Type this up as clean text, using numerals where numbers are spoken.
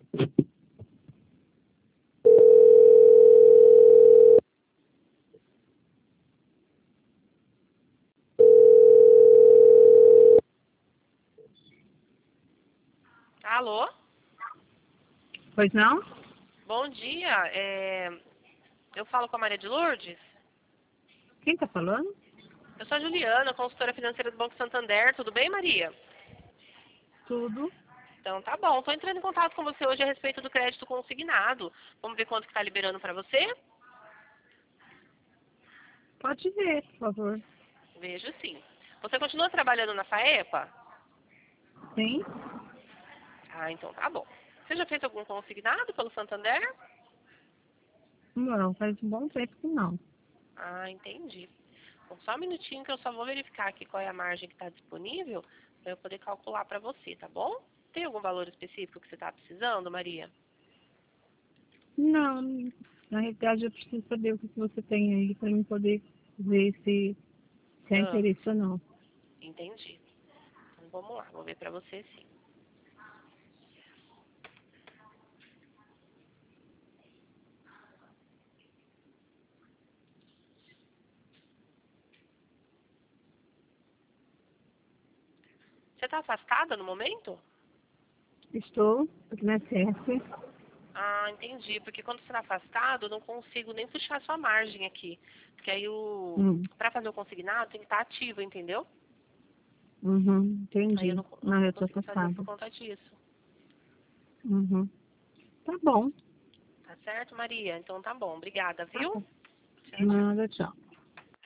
Alô? Pois não? Bom dia. Eu falo com a Maria de Lourdes? Quem tá falando? Eu sou a Juliana, consultora financeira do Banco Santander. Tudo bem, Maria? Tudo. Então tá bom. Estou entrando em contato com você hoje a respeito do crédito consignado. Vamos ver quanto que está liberando para você? Pode ver, por favor. Vejo sim. Você continua trabalhando na FAEPA? Sim? Ah, então tá bom. Você já fez algum consignado pelo Santander? Não, faz um bom tempo que não. Ah, entendi. Bom, só um minutinho que eu só vou verificar aqui qual é a margem que está disponível para eu poder calcular para você, tá bom? Tem algum valor específico que você está precisando, Maria? Não, na realidade eu preciso saber o que você tem aí para eu poder ver se é Ah, interesse ou não. entendi. Então vamos lá, vou ver para você sim. Você está afastada no momento? Estou aqui na CS. Ah, entendi. Porque quando você está afastado, eu não consigo nem puxar a sua margem aqui. Porque aí para fazer o consignado tem que estar ativo, entendeu? Aí eu Entendi. não, Não, eu não tô consigo fazer por afastada. conta disso. Uhum. Tá bom. Tá certo, Maria? Então tá bom. Obrigada, Tá viu? bom. Tchau, tchau. Nada, tchau.